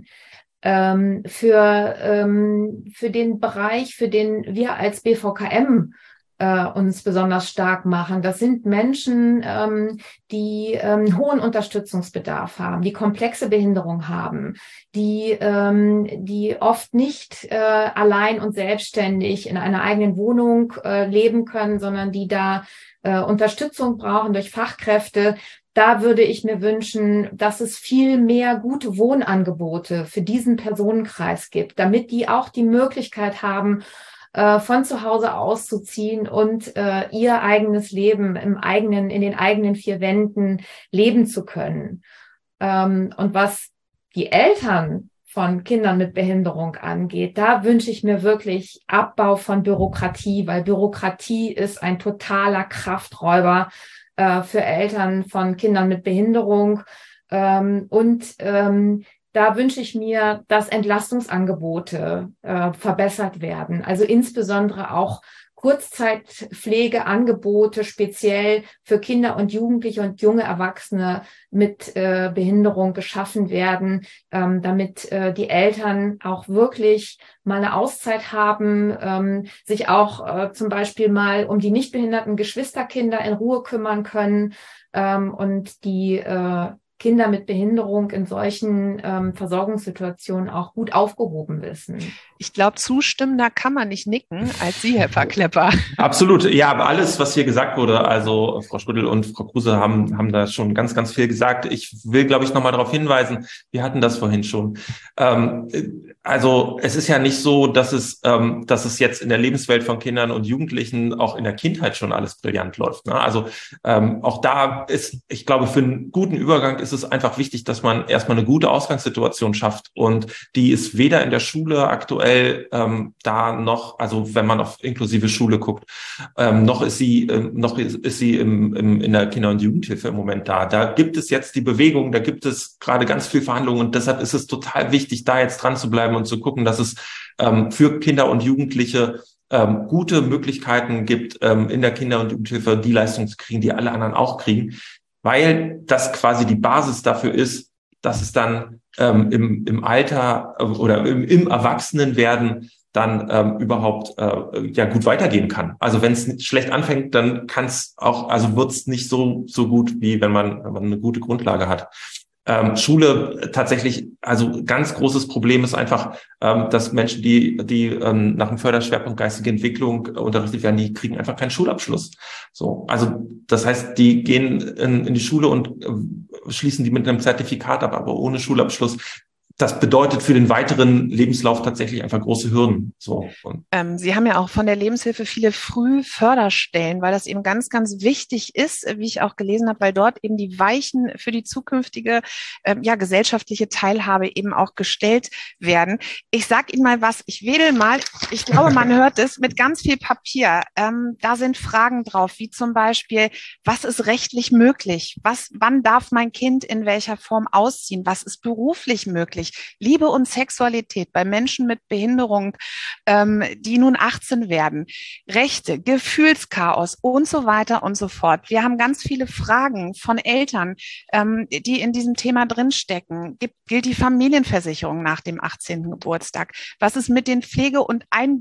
Ähm, für, ähm, für den Bereich, für den wir als B V K M äh, uns besonders stark machen. Das sind Menschen, ähm, die ähm, hohen Unterstützungsbedarf haben, die komplexe Behinderung haben, die, ähm, die oft nicht äh, allein und selbstständig in einer eigenen Wohnung äh, leben können, sondern die da äh, Unterstützung brauchen durch Fachkräfte. Da würde ich mir wünschen, dass es viel mehr gute Wohnangebote für diesen Personenkreis gibt, damit die auch die Möglichkeit haben, von zu Hause auszuziehen und äh, ihr eigenes Leben im eigenen, in den eigenen vier Wänden leben zu können. Ähm, und was die Eltern von Kindern mit Behinderung angeht, da wünsche ich mir wirklich Abbau von Bürokratie, weil Bürokratie ist ein totaler Krafträuber äh, für Eltern von Kindern mit Behinderung. Ähm, und ähm, da wünsche ich mir, dass Entlastungsangebote äh, verbessert werden. Also insbesondere auch Kurzzeitpflegeangebote speziell für Kinder und Jugendliche und junge Erwachsene mit äh, Behinderung geschaffen werden, ähm, damit äh, die Eltern auch wirklich mal eine Auszeit haben, ähm, sich auch äh, zum Beispiel mal um die nicht behinderten Geschwisterkinder in Ruhe kümmern können ähm, und die äh, Kinder mit Behinderung in solchen ähm, Versorgungssituationen auch gut aufgehoben wissen. Ich glaube, zustimmender kann man nicht nicken als Sie, Herr Pfarr-Klepper. Absolut. Ja, aber alles, was hier gesagt wurde, also Frau Schrödel und Frau Kruse haben, haben da schon ganz, ganz viel gesagt. Ich will, glaube ich, nochmal darauf hinweisen, wir hatten das vorhin schon. Ähm, also es ist ja nicht so, dass es, ähm, dass es jetzt in der Lebenswelt von Kindern und Jugendlichen auch in der Kindheit schon alles brillant läuft. Ne? Also ähm, auch da ist, ich glaube, für einen guten Übergang ist es einfach wichtig, dass man erstmal eine gute Ausgangssituation schafft. Und die ist weder in der Schule aktuell ähm, da noch, also wenn man auf inklusive Schule guckt, ähm, noch ist sie, ähm, noch ist, ist sie im, im, in der Kinder- und Jugendhilfe im Moment da. Da gibt es jetzt die Bewegung, da gibt es gerade ganz viel Verhandlungen und deshalb ist es total wichtig, da jetzt dran zu bleiben und zu gucken, dass es ähm, für Kinder und Jugendliche ähm, gute Möglichkeiten gibt, ähm, in der Kinder- und Jugendhilfe die Leistung zu kriegen, die alle anderen auch kriegen. Weil das quasi die Basis dafür ist, dass es dann ähm, im, im Alter äh, oder im, im Erwachsenenwerden dann ähm, überhaupt äh, ja gut weitergehen kann. Also wenn es schlecht anfängt, dann kann es auch, also wird es nicht so so gut, wie wenn man, wenn man eine gute Grundlage hat. Ähm, Schule tatsächlich, also ganz großes Problem ist einfach, ähm, dass Menschen, die die ähm, nach dem Förderschwerpunkt geistige Entwicklung unterrichtet werden, die kriegen einfach keinen Schulabschluss. So, also das heißt, die gehen in, in die Schule und äh, schließen die mit einem Zertifikat ab, aber ohne Schulabschluss. Das bedeutet für den weiteren Lebenslauf tatsächlich einfach große Hürden. So. Und ähm, Sie haben ja auch von der Lebenshilfe viele Frühförderstellen, weil das eben ganz, ganz wichtig ist, wie ich auch gelesen habe, weil dort eben die Weichen für die zukünftige ähm, ja, gesellschaftliche Teilhabe eben auch gestellt werden. Ich sage Ihnen mal was, ich wedel mal, ich glaube, man hört es, mit ganz viel Papier. Ähm, da sind Fragen drauf, wie zum Beispiel, was ist rechtlich möglich? Was, wann darf mein Kind in welcher Form ausziehen? Was ist beruflich möglich? Liebe und Sexualität bei Menschen mit Behinderung, ähm, die nun achtzehn werden, Rechte, Gefühlschaos und so weiter und so fort. Wir haben ganz viele Fragen von Eltern, ähm, die in diesem Thema drinstecken. Gibt, gilt die Familienversicherung nach dem achtzehnten Geburtstag? Was ist mit den Pflege- und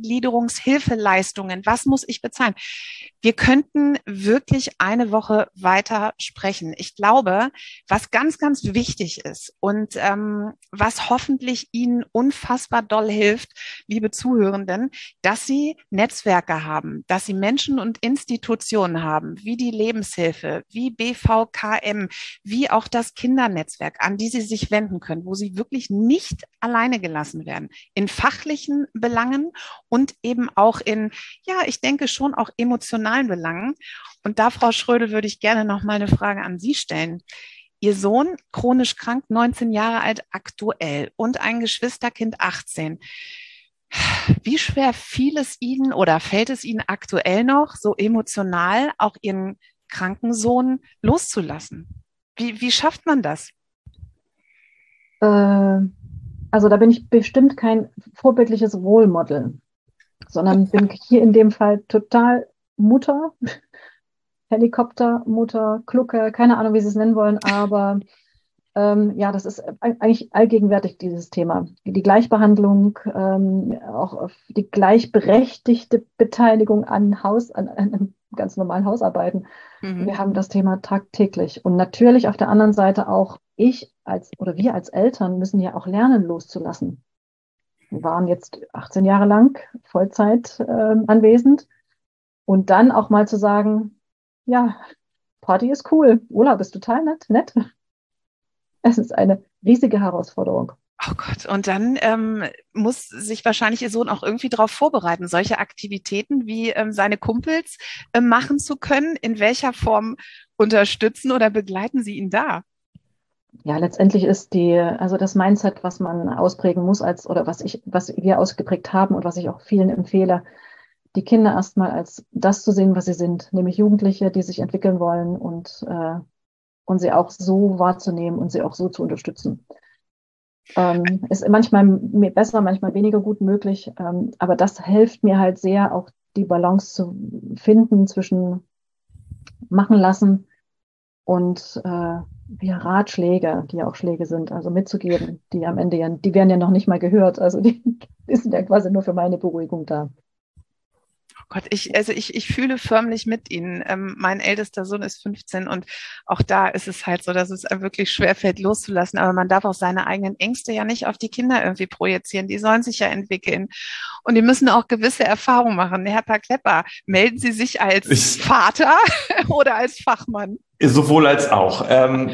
Eingliederungshilfeleistungen? Was muss ich bezahlen? Wir könnten wirklich eine Woche weiter sprechen. Ich glaube, was ganz, ganz wichtig ist und ähm, was hoffentlich Ihnen unfassbar doll hilft, liebe Zuhörenden, dass Sie Netzwerke haben, dass Sie Menschen und Institutionen haben, wie die Lebenshilfe, wie B V K M, wie auch das Kindernetzwerk, an die Sie sich wenden können, wo Sie wirklich nicht alleine gelassen werden, in fachlichen Belangen und eben auch in, ja, ich denke schon auch emotionalen Belangen. Und da, Frau Schrödel, würde ich gerne noch mal eine Frage an Sie stellen. Ihr Sohn, chronisch krank, neunzehn Jahre alt aktuell und ein Geschwisterkind achtzehn. Wie schwer fiel es Ihnen oder fällt es Ihnen aktuell noch, so emotional auch Ihren kranken Sohn loszulassen? Wie, wie schafft man das? Äh, also da bin ich bestimmt kein vorbildliches Role Model, sondern bin hier in dem Fall total Mutter, Helikoptermutter, Klucke, keine Ahnung, wie Sie es nennen wollen, aber ähm, ja, das ist eigentlich allgegenwärtig, dieses Thema. Die Gleichbehandlung, ähm, auch die gleichberechtigte Beteiligung an Haus, an, an ganz normalen Hausarbeiten. Mhm. Wir haben das Thema tagtäglich. Und natürlich auf der anderen Seite auch ich als oder wir als Eltern müssen ja auch lernen, loszulassen. Wir waren jetzt achtzehn Jahre lang Vollzeit äh, anwesend und dann auch mal zu sagen, ja, Party ist cool, Urlaub ist total nett, nett. Es ist eine riesige Herausforderung. Oh Gott, und dann ähm, muss sich wahrscheinlich Ihr Sohn auch irgendwie darauf vorbereiten, solche Aktivitäten wie ähm, seine Kumpels äh, machen zu können. In welcher Form unterstützen oder begleiten Sie ihn da? Ja, letztendlich ist die, also das Mindset, was man ausprägen muss als, oder was ich, was wir ausgeprägt haben und was ich auch vielen empfehle, die Kinder erstmal als das zu sehen, was sie sind, nämlich Jugendliche, die sich entwickeln wollen und, äh, und sie auch so wahrzunehmen und sie auch so zu unterstützen. Ähm, ist manchmal besser, manchmal weniger gut möglich, ähm, aber das hilft mir halt sehr, auch die Balance zu finden zwischen machen lassen und äh, ja, Ratschläge, die ja auch Schläge sind, also mitzugeben, die am Ende ja, die werden ja noch nicht mal gehört, also die, die sind ja quasi nur für meine Beruhigung da. Oh Gott, ich, also ich, ich fühle förmlich mit Ihnen. Ähm, mein ältester Sohn ist fünfzehn und auch da ist es halt so, dass es einem wirklich schwerfällt loszulassen. Aber man darf auch seine eigenen Ängste ja nicht auf die Kinder irgendwie projizieren. Die sollen sich ja entwickeln. Und die müssen auch gewisse Erfahrungen machen. Herr Paar-Klepper, melden Sie sich als ich, Vater oder als Fachmann? Sowohl als auch. Ähm,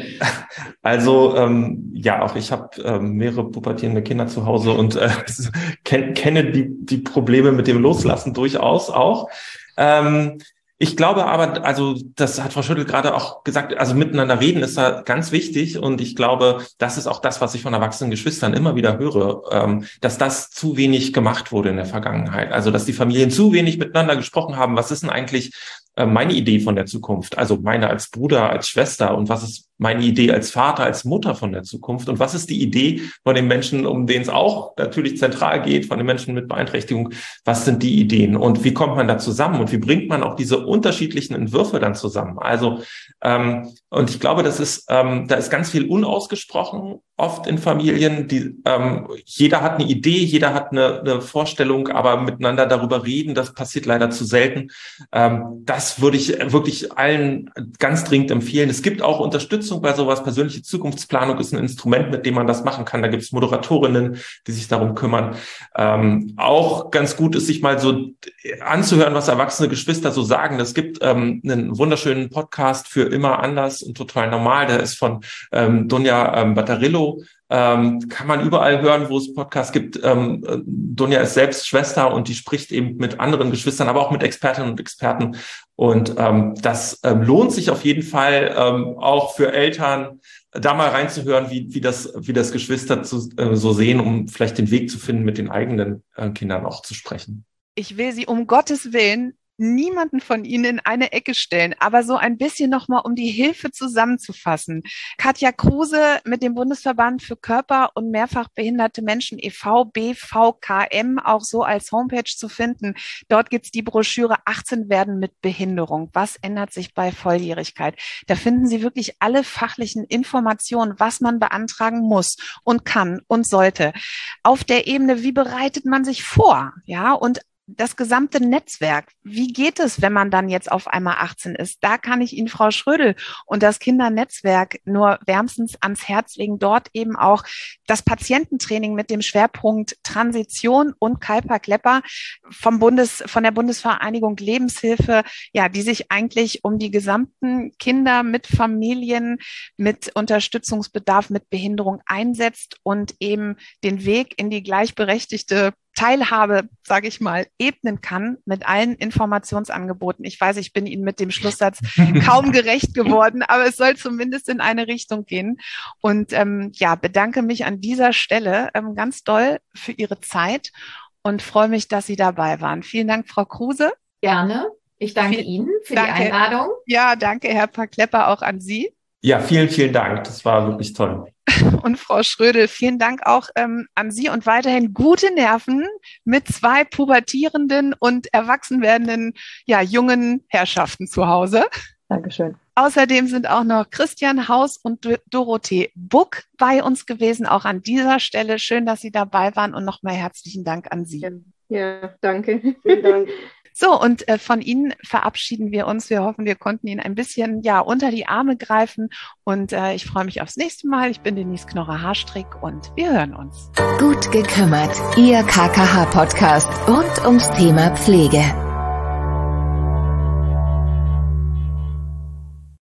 also ähm, ja, auch ich habe ähm, mehrere pubertierende Kinder zu Hause und äh, kenn, kenne die, die Probleme mit dem Loslassen durchaus auch. Ähm, ich glaube aber, also das hat Frau Schüttel gerade auch gesagt, also miteinander reden ist da ganz wichtig und ich glaube, das ist auch das, was ich von erwachsenen Geschwistern immer wieder höre, ähm, dass das zu wenig gemacht wurde in der Vergangenheit. Also dass die Familien zu wenig miteinander gesprochen haben, was ist denn eigentlich meine Idee von der Zukunft, also meine als Bruder, als Schwester und was ist meine Idee als Vater, als Mutter von der Zukunft und was ist die Idee von den Menschen, um denen es auch natürlich zentral geht, von den Menschen mit Beeinträchtigung, was sind die Ideen und wie kommt man da zusammen und wie bringt man auch diese unterschiedlichen Entwürfe dann zusammen? Also ähm, und ich glaube, das ist, ähm, da ist ganz viel unausgesprochen, oft in Familien, die ähm, jeder hat eine Idee, jeder hat eine, eine Vorstellung, aber miteinander darüber reden, das passiert leider zu selten. Ähm, das würde ich wirklich allen ganz dringend empfehlen. Es gibt auch Unterstützung bei sowas. Persönliche Zukunftsplanung ist ein Instrument, mit dem man das machen kann. Da gibt es Moderatorinnen, die sich darum kümmern. Ähm, auch ganz gut ist, sich mal so anzuhören, was erwachsene Geschwister so sagen. Es gibt ähm, einen wunderschönen Podcast für immer anders und total normal. Der ist von ähm, Dunja ähm, Batterillo. Ähm, kann man überall hören, wo es Podcasts gibt. Ähm, Dunja ist selbst Schwester und die spricht eben mit anderen Geschwistern, aber auch mit Expertinnen und Experten. Und ähm, das ähm, lohnt sich auf jeden Fall ähm, auch für Eltern, da mal reinzuhören, wie, wie das, wie das Geschwister zu, äh, so sehen, um vielleicht den Weg zu finden, mit den eigenen äh, Kindern auch zu sprechen. Ich will Sie um Gottes Willen niemanden von Ihnen in eine Ecke stellen, aber so ein bisschen nochmal, um die Hilfe zusammenzufassen. Katja Kruse mit dem Bundesverband für Körper- und mehrfach behinderte Menschen e V, B V K M, auch so als Homepage zu finden. Dort gibt's die Broschüre achtzehn werden mit Behinderung. Was ändert sich bei Volljährigkeit? Da finden Sie wirklich alle fachlichen Informationen, was man beantragen muss und kann und sollte. Auf der Ebene, wie bereitet man sich vor? Ja, und das gesamte Netzwerk, wie geht es, wenn man dann jetzt auf einmal achtzehn ist? Da kann ich Ihnen, Frau Schrödel, und das Kindernetzwerk nur wärmstens ans Herz legen, dort eben auch das Patiententraining mit dem Schwerpunkt Transition und Kälper-Klepper vom Bundes, von der Bundesvereinigung Lebenshilfe, ja, die sich eigentlich um die gesamten Kinder mit Familien, mit Unterstützungsbedarf, mit Behinderung einsetzt und eben den Weg in die gleichberechtigte Teilhabe, sage ich mal, ebnen kann mit allen Informationsangeboten. Ich weiß, ich bin Ihnen mit dem Schlusssatz kaum gerecht geworden, aber es soll zumindest in eine Richtung gehen. Und ähm, ja, bedanke mich an dieser Stelle ähm, ganz doll für Ihre Zeit und freue mich, dass Sie dabei waren. Vielen Dank, Frau Kruse. Gerne. Ich danke Viel, Ihnen für danke. die Einladung. Ja, danke, Herr Paar-Klepper, auch an Sie. Ja, vielen, vielen Dank. Das war wirklich toll. Und Frau Schrödel, vielen Dank auch ähm, an Sie und weiterhin gute Nerven mit zwei pubertierenden und erwachsen werdenden, ja, jungen Herrschaften zu Hause. Dankeschön. Außerdem sind auch noch Christian Haus und Dorothee Buck bei uns gewesen, auch an dieser Stelle. Schön, dass Sie dabei waren und nochmal herzlichen Dank an Sie. Ja, danke. Vielen Dank. So, und äh, von Ihnen verabschieden wir uns. Wir hoffen, wir konnten Ihnen ein bisschen ja unter die Arme greifen. Und äh, ich freue mich aufs nächste Mal. Ich bin Denise Knorrer-Haarstrick und wir hören uns. Gut gekümmert. Ihr K K H-Podcast rund ums Thema Pflege.